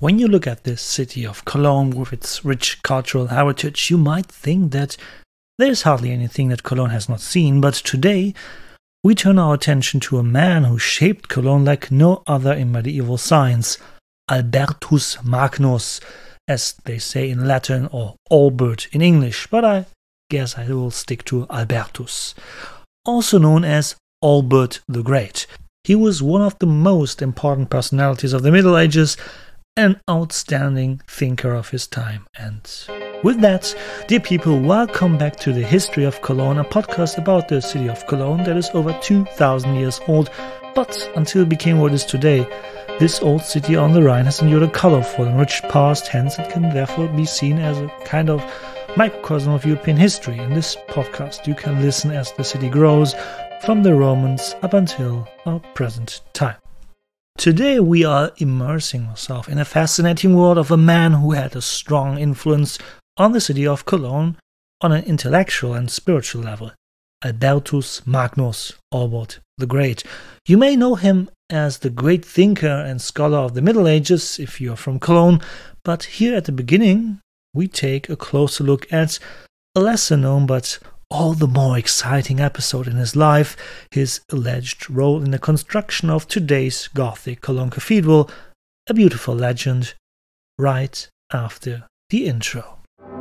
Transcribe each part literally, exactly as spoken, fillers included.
When you look at this city of Cologne with its rich cultural heritage, you might think that there's hardly anything that Cologne has not seen, but today we turn our attention to a man who shaped Cologne like no other in medieval science, Albertus Magnus, as they say in Latin, or Albert in English, but I guess I will stick to Albertus. Also known as Albert the Great. He was one of the most important personalities of the Middle Ages, an outstanding thinker of his time. And with that, dear people, welcome back to the History of Cologne, a podcast about the city of Cologne that is over two thousand years old, but until it became what it is today, this old city on the Rhine has endured a colorful and rich past, hence it can therefore be seen as a kind of microcosm of European history. In this podcast you can listen as the city grows from the Romans up until our present time. Today we are immersing ourselves in a fascinating world of a man who had a strong influence on the city of Cologne on an intellectual and spiritual level, Albertus Magnus, Albert the Great. You may know him as the great thinker and scholar of the Middle Ages if you are from Cologne, but here at the beginning we take a closer look at a lesser known but all the more exciting episode in his life, his alleged role in the construction of today's Gothic Cologne Cathedral, a beautiful legend, right after the intro.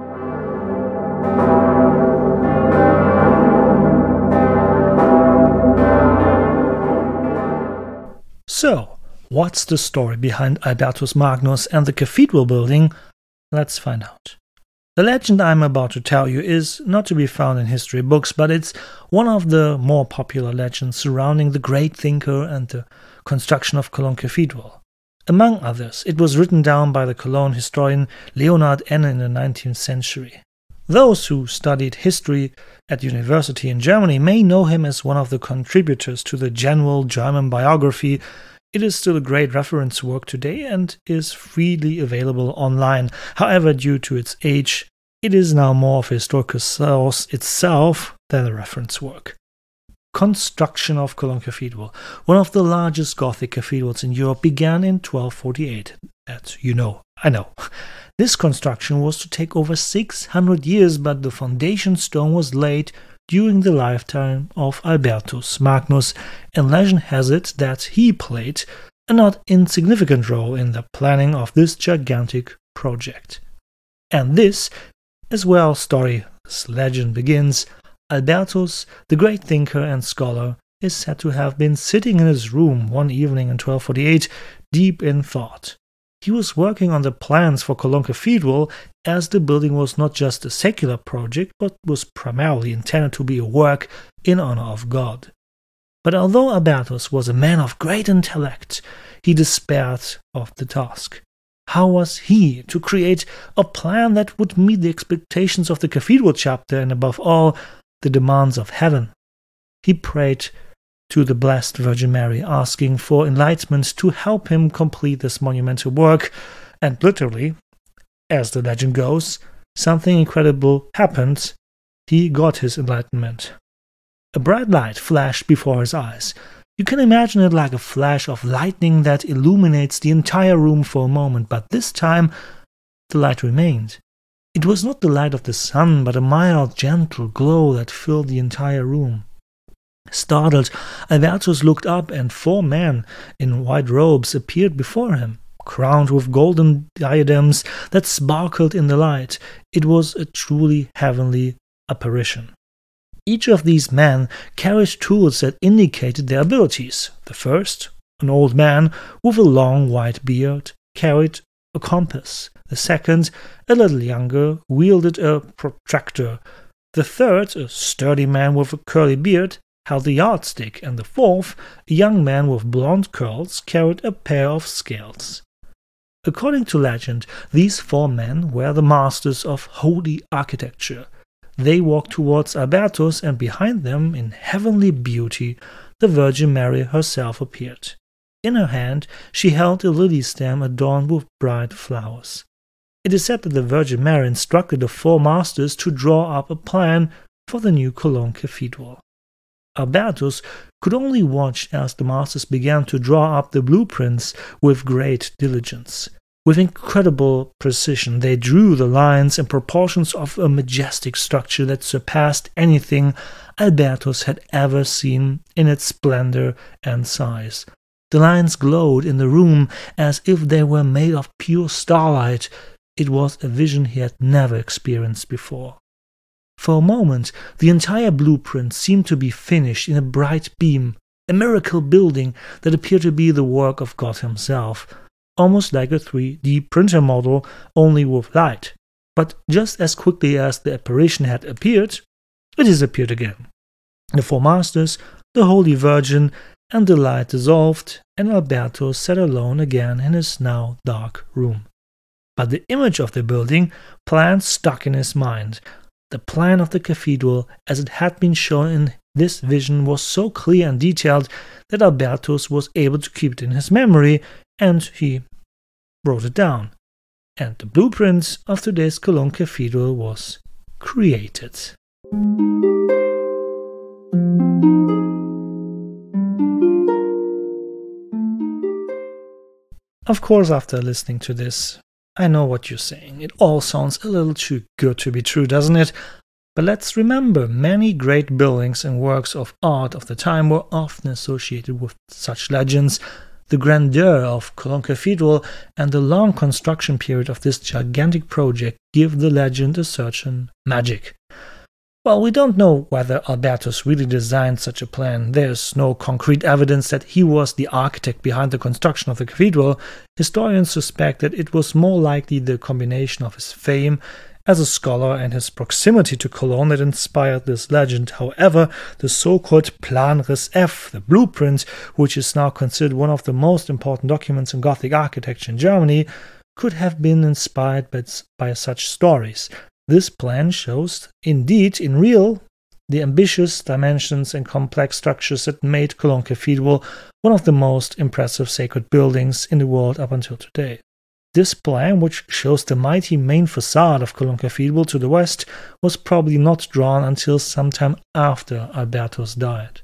So, what's the story behind Albertus Magnus and the cathedral building? Let's find out. The legend I'm about to tell you is not to be found in history books, but it's one of the more popular legends surrounding the great thinker and the construction of Cologne Cathedral. Among others, it was written down by the Cologne historian Leonhard Enne in the nineteenth century. Those who studied history at university in Germany may know him as one of the contributors to the general German biography. It is still a great reference work today and is freely available online. However, due to its age, it is now more of a historical source itself than a reference work. Construction of Cologne Cathedral, one of the largest Gothic cathedrals in Europe, began in twelve forty-eight. That you know, I know. This construction was to take over six hundred years, but the foundation stone was laid during the lifetime of Albertus Magnus, and legend has it that he played a not insignificant role in the planning of this gigantic project. And this is where our story's legend begins. Albertus, the great thinker and scholar, is said to have been sitting in his room one evening in twelve forty-eight, deep in thought. He was working on the plans for Cologne Cathedral, as the building was not just a secular project, but was primarily intended to be a work in honor of God. But although Albertus was a man of great intellect, he despaired of the task. How was he to create a plan that would meet the expectations of the cathedral chapter and, above all, the demands of heaven? He prayed to the Blessed Virgin Mary, asking for enlightenment to help him complete this monumental work, and literally, as the legend goes, something incredible happened. He got his enlightenment. A bright light flashed before his eyes. You can imagine it like a flash of lightning that illuminates the entire room for a moment, but this time the light remained. It was not the light of the sun, but a mild, gentle glow that filled the entire room. Startled, Albertus looked up, and four men in white robes appeared before him, crowned with golden diadems that sparkled in the light. It was a truly heavenly apparition. Each of these men carried tools that indicated their abilities. The first, an old man with a long white beard, carried a compass. The second, a little younger, wielded a protractor. The third, a sturdy man with a curly beard, held a yardstick, and the fourth, a young man with blonde curls, carried a pair of scales. According to legend, these four men were the masters of holy architecture. They walked towards Albertus, and behind them, in heavenly beauty, the Virgin Mary herself appeared. In her hand she held a lily stem adorned with bright flowers. It is said that the Virgin Mary instructed the four masters to draw up a plan for the new Cologne Cathedral. Albertus could only watch as the masters began to draw up the blueprints with great diligence. With incredible precision, they drew the lines and proportions of a majestic structure that surpassed anything Albertus had ever seen in its splendor and size. The lines glowed in the room as if they were made of pure starlight. It was a vision he had never experienced before. For a moment, the entire blueprint seemed to be finished in a bright beam, a miracle building that appeared to be the work of God himself, almost like a three D printer model, only with light. But just as quickly as the apparition had appeared, it disappeared again. The four masters, the Holy Virgin, and the light dissolved, and Albertus sat alone again in his now dark room. But the image of the building plan stuck in his mind. The plan of the cathedral, as it had been shown in this vision, was so clear and detailed that Albertus was able to keep it in his memory, and he wrote it down. And the blueprint of today's Cologne Cathedral was created. Of course, after listening to this, I know what you're saying. It all sounds a little too good to be true, doesn't it? But let's remember, many great buildings and works of art of the time were often associated with such legends. The grandeur of Cologne Cathedral and the long construction period of this gigantic project give the legend a certain magic. Well, we don't know whether Albertus really designed such a plan. There's no concrete evidence that he was the architect behind the construction of the cathedral. Historians suspect that it was more likely the combination of his fame as a scholar and his proximity to Cologne that inspired this legend. However, the so-called Plan Riss F, the blueprint, which is now considered one of the most important documents in Gothic architecture in Germany, could have been inspired by, by such stories. This plan shows, indeed, in real, the ambitious dimensions and complex structures that made Cologne Cathedral one of the most impressive sacred buildings in the world up until today. This plan, which shows the mighty main facade of Cologne Cathedral to the west, was probably not drawn until sometime after Albertus died.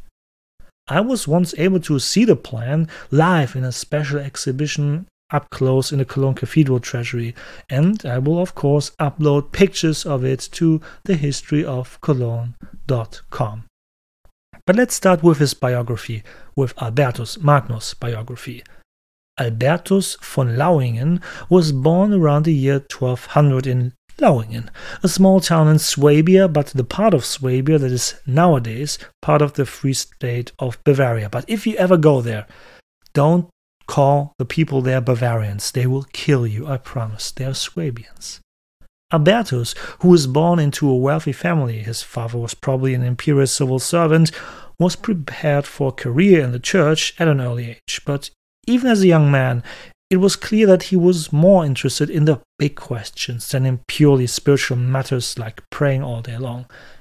I was once able to see the plan live in a special exhibition up close in the Cologne Cathedral treasury, and I will of course upload pictures of it to the history of Cologne dot com. But let's start with his biography, with Albertus Magnus' biography. Albertus von Lauingen was born around the year twelve hundred in Lauingen, a small town in Swabia, but the part of Swabia that is nowadays part of the Free State of Bavaria. But if you ever go there, don't call the people there Bavarians. They will kill you, I promise. They are Swabians. Albertus, who was born into a wealthy family, his father was probably an imperial civil servant, was prepared for a career in the church at an early age. But even as a young man, it was clear that he was more interested in the big questions than in purely spiritual matters like praying all day long.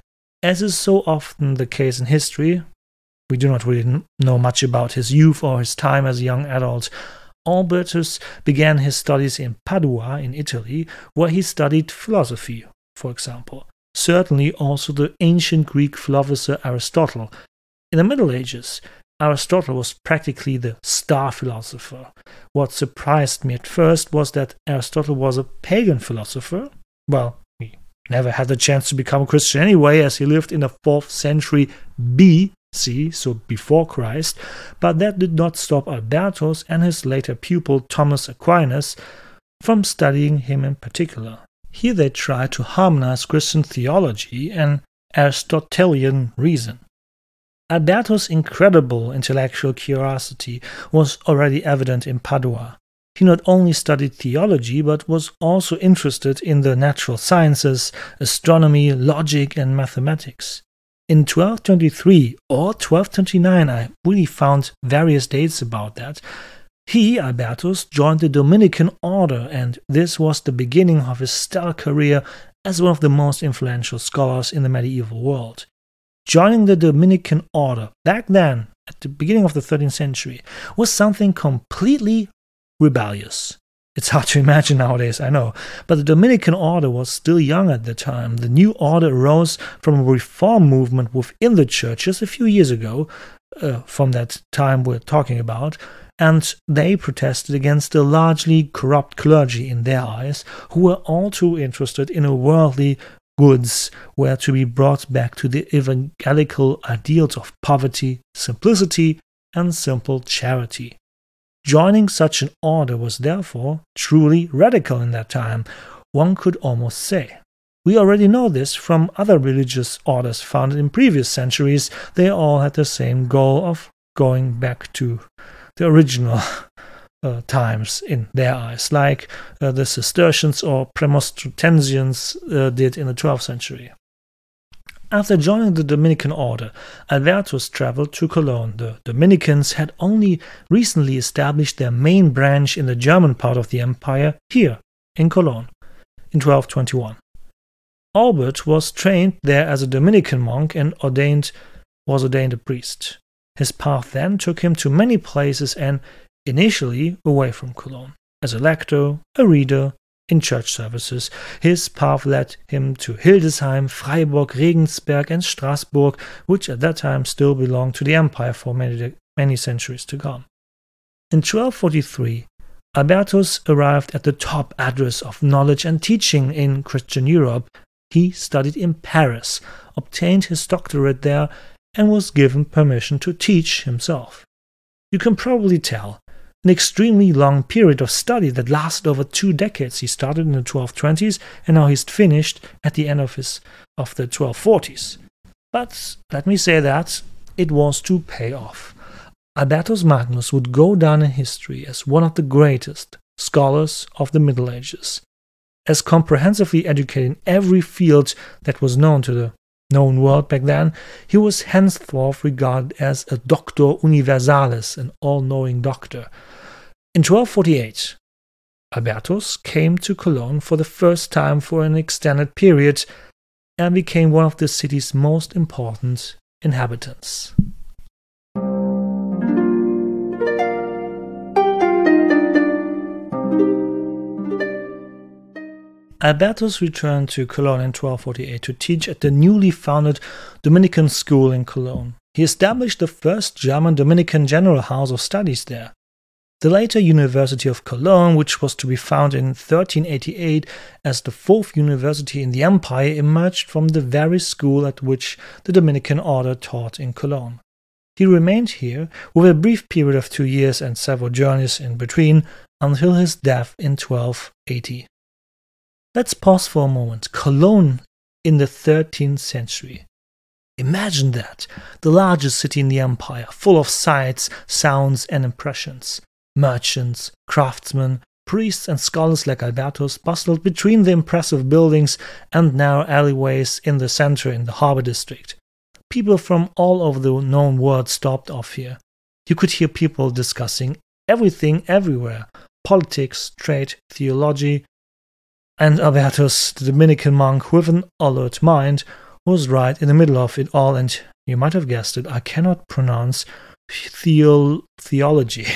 As is so often the case in history, we do not really know much about his youth or his time as a young adult. Albertus began his studies in Padua in Italy, where he studied philosophy, for example. Certainly also the ancient Greek philosopher Aristotle. In the Middle Ages, Aristotle was practically the star philosopher. What surprised me at first was that Aristotle was a pagan philosopher. Well, he never had the chance to become a Christian anyway, as he lived in the fourth century B C, so before Christ, but that did not stop Albertus and his later pupil Thomas Aquinas from studying him in particular. Here they tried to harmonize Christian theology and Aristotelian reason. Albertus' incredible intellectual curiosity was already evident in Padua. He not only studied theology, but was also interested in the natural sciences, astronomy, logic, and mathematics. In twelve twenty-three or twelve twenty-nine, I really found various dates about that, he, Albertus, joined the Dominican order, and this was the beginning of his stellar career as one of the most influential scholars in the medieval world. Joining the Dominican order back then, at the beginning of the thirteenth century, was something completely rebellious. It's hard to imagine nowadays, I know, but the Dominican order was still young at the time. The new order arose from a reform movement within the church just a few years ago, uh, from that time we're talking about, and they protested against the largely corrupt clergy in their eyes, who were all too interested in a worldly goods were to be brought back to the evangelical ideals of poverty, simplicity, and simple charity. Joining such an order was therefore truly radical in that time, one could almost say. We already know this from other religious orders founded in previous centuries. They all had the same goal of going back to the original uh, times in their eyes, like uh, the Cistercians or Premonstratensians uh, did in the twelfth century. After joining the Dominican order, Albertus traveled to Cologne. The Dominicans had only recently established their main branch in the German part of the empire here in Cologne in twelve twenty-one. Albert was trained there as a Dominican monk and ordained was ordained a priest. His path then took him to many places and initially away from Cologne. As a lector, a reader, in church services, his path led him to Hildesheim, Freiburg, Regensberg and Strasbourg, which at that time still belonged to the empire for many, many centuries to come. In twelve forty-three, Albertus arrived at the top address of knowledge and teaching in Christian Europe. He studied in Paris, obtained his doctorate there, and was given permission to teach himself. You can probably tell, an extremely long period of study that lasted over two decades. He started in the twelve twenties and now he's finished at the end of his of the twelve forties. But let me say that it was to pay off. Albertus Magnus would go down in history as one of the greatest scholars of the Middle Ages. As comprehensively educated in every field that was known to the known world back then, he was henceforth regarded as a doctor universalis, an all-knowing doctor. In twelve forty-eight, Albertus came to Cologne for the first time for an extended period and became one of the city's most important inhabitants. Albertus returned to Cologne in twelve forty-eight to teach at the newly founded Dominican school in Cologne. He established the first German Dominican General House of Studies there. The later University of Cologne, which was to be founded in thirteen eighty-eight as the fourth university in the empire, emerged from the very school at which the Dominican order taught in Cologne. He remained here with a brief period of two years and several journeys in between until his death in twelve eighty. Let's pause for a moment. Cologne in the thirteenth century. Imagine that, the largest city in the empire, full of sights, sounds and impressions. Merchants, craftsmen, priests and scholars like Albertus bustled between the impressive buildings and narrow alleyways in the center in the harbor district. People from all over the known world stopped off here. You could hear people discussing everything everywhere, politics, trade, theology, and Albertus, the Dominican monk with an alert mind, was right in the middle of it all, and you might have guessed it, I cannot pronounce theo- theology.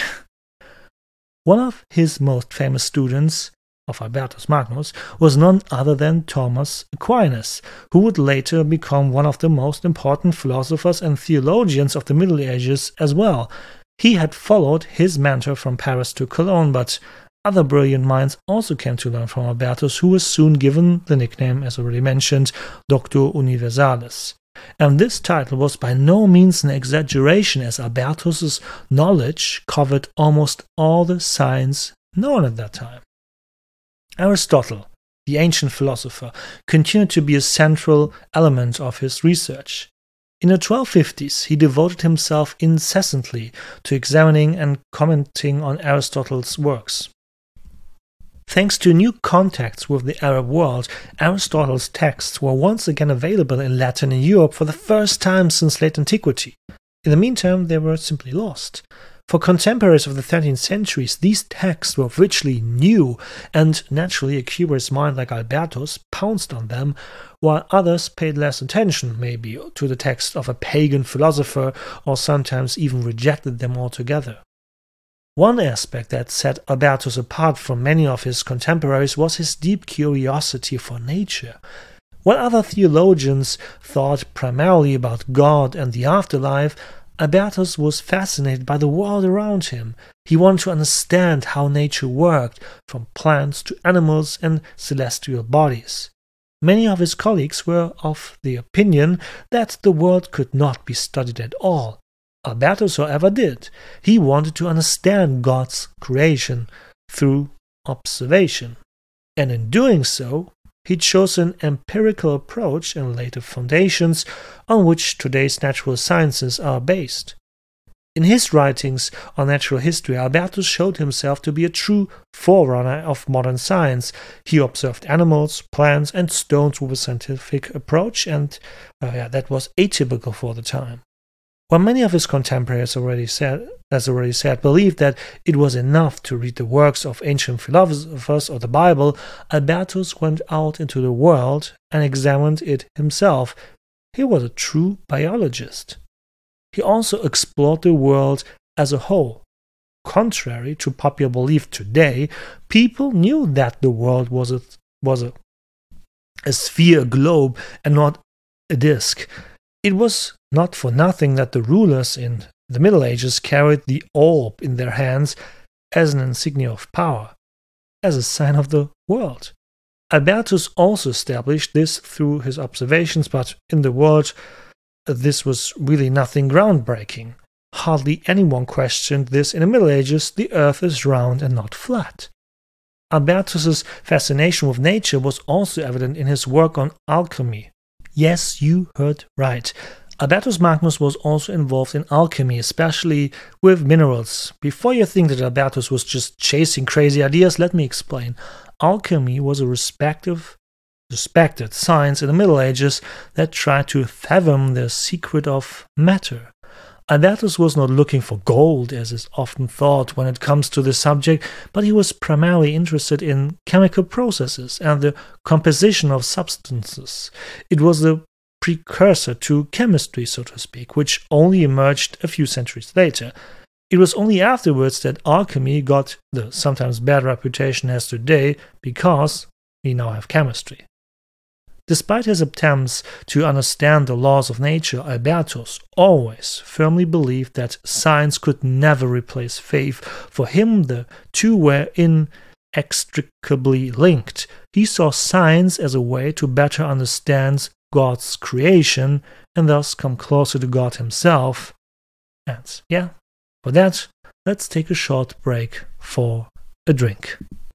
One of his most famous students of Albertus Magnus was none other than Thomas Aquinas, who would later become one of the most important philosophers and theologians of the Middle Ages as well. He had followed his mentor from Paris to Cologne, but other brilliant minds also came to learn from Albertus, who was soon given the nickname, as already mentioned, Doctor Universalis. And this title was by no means an exaggeration, as Albertus's knowledge covered almost all the science known at that time. Aristotle, the ancient philosopher, continued to be a central element of his research. In the twelve fifties, he devoted himself incessantly to examining and commenting on Aristotle's works. Thanks to new contacts with the Arab world, Aristotle's texts were once again available in Latin in Europe for the first time since late antiquity. In the meantime, they were simply lost. For contemporaries of the thirteenth centuries, these texts were virtually new, and naturally a curious mind like Albertus pounced on them, while others paid less attention, maybe, to the text of a pagan philosopher, or sometimes even rejected them altogether. One aspect that set Albertus apart from many of his contemporaries was his deep curiosity for nature. While other theologians thought primarily about God and the afterlife, Albertus was fascinated by the world around him. He wanted to understand how nature worked, from plants to animals and celestial bodies. Many of his colleagues were of the opinion that the world could not be studied at all. Albertus, however, did. He wanted to understand God's creation through observation, and in doing so, he chose an empirical approach and laid the foundations on which today's natural sciences are based. In his writings on natural history, Albertus showed himself to be a true forerunner of modern science. He observed animals, plants, and stones with a scientific approach, and uh, yeah, that was atypical for the time. While many of his contemporaries already said, as already said, believed that it was enough to read the works of ancient philosophers or the Bible, Albertus went out into the world and examined it himself. He was a true biologist. He also explored the world as a whole. Contrary to popular belief today, people knew that the world was a, was a, a sphere, a globe, and not a disk. It was not for nothing that the rulers in the Middle Ages carried the orb in their hands as an insignia of power, as a sign of the world. Albertus also established this through his observations, but in the world this was really nothing groundbreaking. Hardly anyone questioned this in the Middle Ages. The earth is round and not flat. Albertus's fascination with nature was also evident in his work on alchemy. Yes, you heard right. Albertus Magnus was also involved in alchemy, especially with minerals. Before you think that Albertus was just chasing crazy ideas, let me explain. Alchemy was a respective, respected science in the Middle Ages that tried to fathom the secret of matter. Albertus was not looking for gold, as is often thought when it comes to this subject, but he was primarily interested in chemical processes and the composition of substances. It was the precursor to chemistry, so to speak, which only emerged a few centuries later. It was only afterwards that alchemy got the sometimes bad reputation it has today, because we now have chemistry. Despite his attempts to understand the laws of nature, Albertus always firmly believed that science could never replace faith. For him, the two were inextricably linked. He saw science as a way to better understand God's creation and thus come closer to God himself. And yeah, for that, let's take a short break for a drink.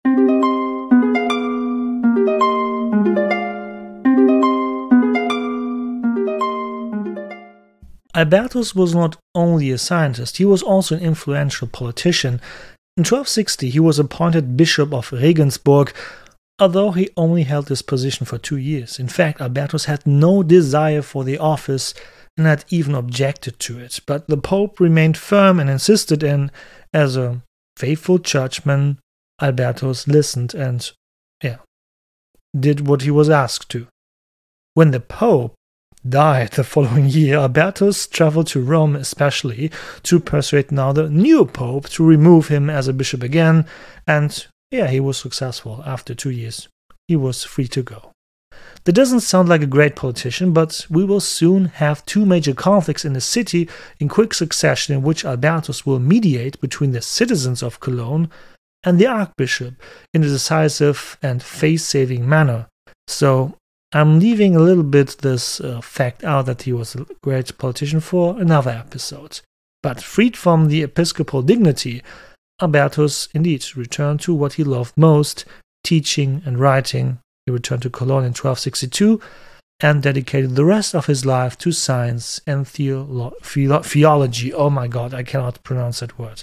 Albertus was not only a scientist, he was also an influential politician. In twelve sixty, he was appointed Bishop of Regensburg, although he only held this position for two years. In fact, Albertus had no desire for the office and had even objected to it, but the Pope remained firm and insisted, and as a faithful churchman, Albertus listened and, yeah, did what he was asked to. When the Pope died the following year, Albertus traveled to Rome especially to persuade now the new Pope to remove him as a bishop again, and yeah, he was successful. After two years, he was free to go. That doesn't sound like a great politician, but we will soon have two major conflicts in the city in quick succession, in which Albertus will mediate between the citizens of Cologne and the Archbishop in a decisive and face-saving manner. So I'm leaving a little bit this uh, fact out that he was a great politician for another episode. But freed from the episcopal dignity, Albertus indeed returned to what he loved most, teaching and writing. He returned to Cologne in twelve sixty-two and dedicated the rest of his life to science and theolo- philo- theology. Oh my god, I cannot pronounce that word.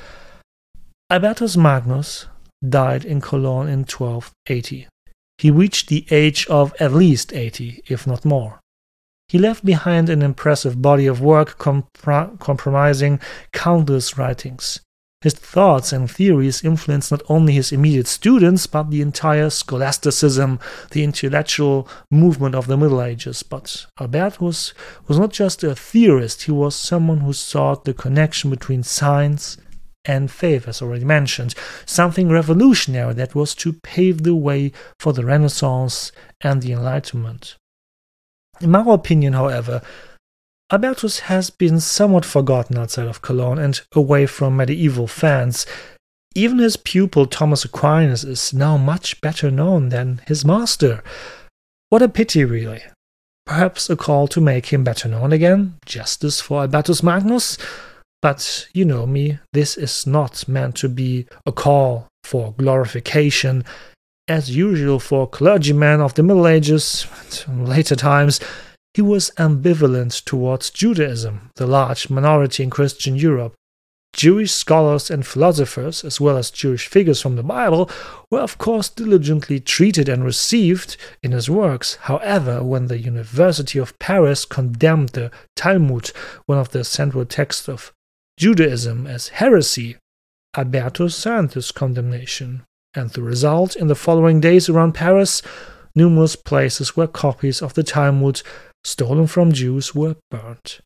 Albertus Magnus died in Cologne in twelve eighty. He reached the age of at least eighty, if not more. He left behind an impressive body of work compri- comprising countless writings. His thoughts and theories influenced not only his immediate students, but the entire scholasticism, the intellectual movement of the Middle Ages. But Albertus was not just a theorist, he was someone who sought the connection between science and faith, as already mentioned, something revolutionary that was to pave the way for the Renaissance and the Enlightenment. In my opinion, however, Albertus has been somewhat forgotten outside of Cologne and away from medieval fans. Even his pupil Thomas Aquinas is now much better known than his master. What a pity, really. Perhaps a call to make him better known again, justice for Albertus Magnus. But you know me, this is not meant to be a call for glorification. As usual for clergymen of the Middle Ages and later times, he was ambivalent towards Judaism, the large minority in Christian Europe. Jewish scholars and philosophers, as well as Jewish figures from the Bible, were of course diligently treated and received in his works. However, when the University of Paris condemned the Talmud, one of the central texts of Judaism, as heresy, Albertus signed this condemnation, and the result, in the following days around Paris, numerous places where copies of the Talmud stolen from Jews were burnt.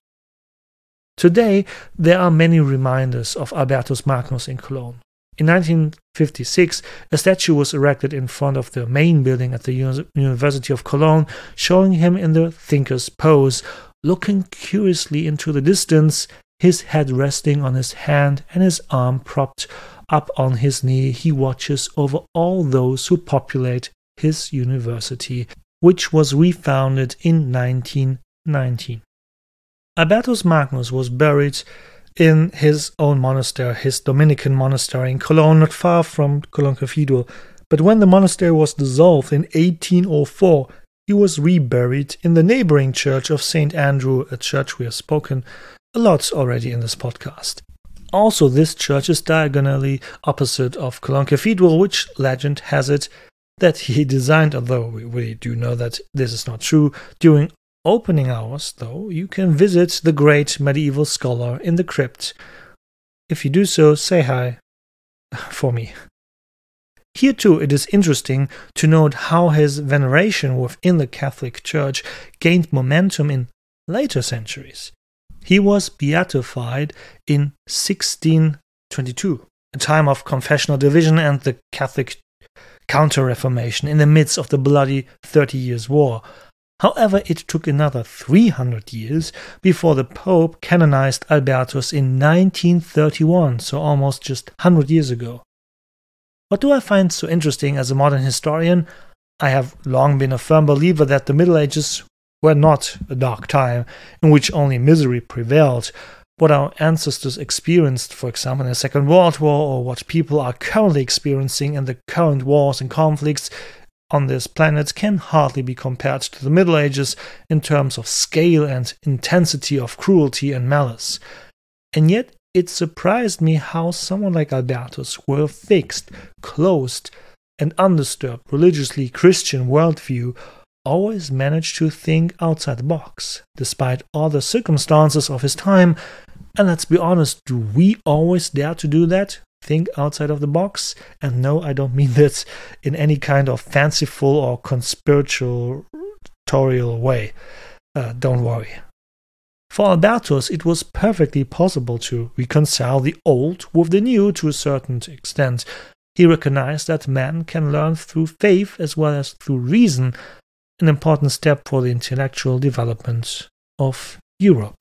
Today, there are many reminders of Albertus Magnus in Cologne. In nineteen fifty-six, a statue was erected in front of the main building at the University of Cologne, showing him in the thinker's pose, looking curiously into the distance, his head resting on his hand and his arm propped up on his knee. He watches over all those who populate his university, which was refounded in nineteen nineteen. Albertus Magnus was buried in his own monastery, his Dominican monastery in Cologne, not far from Cologne Cathedral. But when the monastery was dissolved in eighteen oh four, he was reburied in the neighboring church of Saint Andrew, a church we have spoken a lot already in this podcast. Also, this church is diagonally opposite of Cologne Cathedral, which legend has it that he designed, although we, we do know that this is not true. During opening hours, though, you can visit the great medieval scholar in the crypt. If you do so, say hi for me. Here too, it is interesting to note how his veneration within the Catholic Church gained momentum in later centuries. He was beatified in sixteen twenty-two, a time of confessional division and the Catholic Counter-Reformation in the midst of the bloody Thirty Years' War. However, it took another three hundred years before the Pope canonized Albertus in nineteen thirty-one, so almost just one hundred years ago. What do I find so interesting as a modern historian? I have long been a firm believer that the Middle Ages were not a dark time in which only misery prevailed. What our ancestors experienced, for example, in the Second World War, or what people are currently experiencing in the current wars and conflicts on this planet, can hardly be compared to the Middle Ages in terms of scale and intensity of cruelty and malice. And yet it surprised me how someone like Albertus, with a fixed, closed, and undisturbed religiously Christian worldview, always managed to think outside the box, despite all the circumstances of his time. And let's be honest, do we always dare to do that? Think outside of the box? And no, I don't mean that in any kind of fanciful or conspiratorial way. Uh, don't worry. For Albertus, it was perfectly possible to reconcile the old with the new to a certain extent. He recognized that man can learn through faith as well as through reason, an important step for the intellectual development of Europe.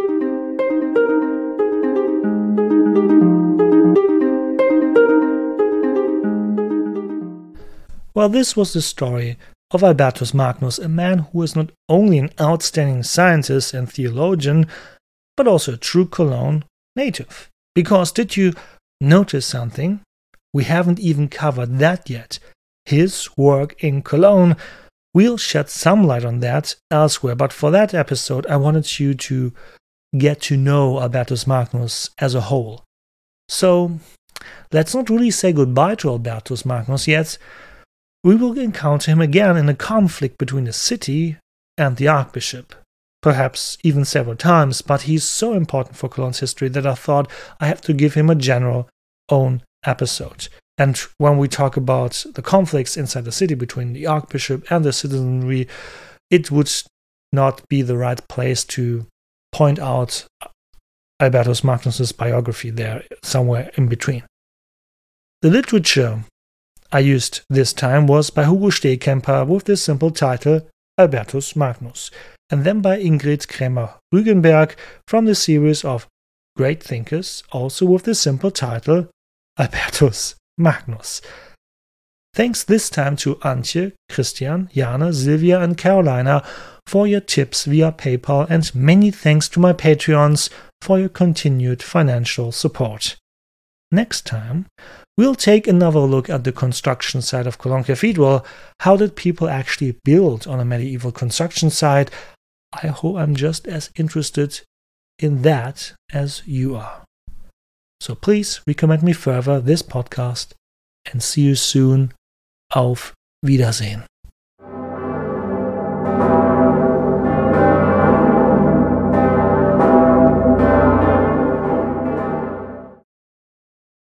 Well, this was the story of Albertus Magnus, a man who is not only an outstanding scientist and theologian, but also a true Cologne native. Because did you notice something? We haven't even covered that yet. His work in Cologne. We'll shed some light on that elsewhere, but for that episode I wanted you to get to know Albertus Magnus as a whole. So let's not really say goodbye to Albertus Magnus yet. We will encounter him again in a conflict between the city and the archbishop, perhaps even several times, but he's so important for Cologne's history that I thought I have to give him a general own episode. And when we talk about the conflicts inside the city between the archbishop and the citizenry, it would not be the right place to point out Albertus Magnus's biography there, somewhere in between. The literature I used this time was by Hugo Stehkemper with the simple title Albertus Magnus. and then by Ingrid Krämer-Rügenberg from the series of Great Thinkers, also with the simple title Albertus Magnus. Thanks this time to Antje, Christian, Jana, Silvia and Carolina for your tips via PayPal, and many thanks to my Patreons for your continued financial support. Next time, we'll take another look at the construction site of Cologne Cathedral. How did people actually build on a medieval construction site? I hope I'm just as interested in that as you are. So please recommend me further this podcast, and see you soon. Auf Wiedersehen.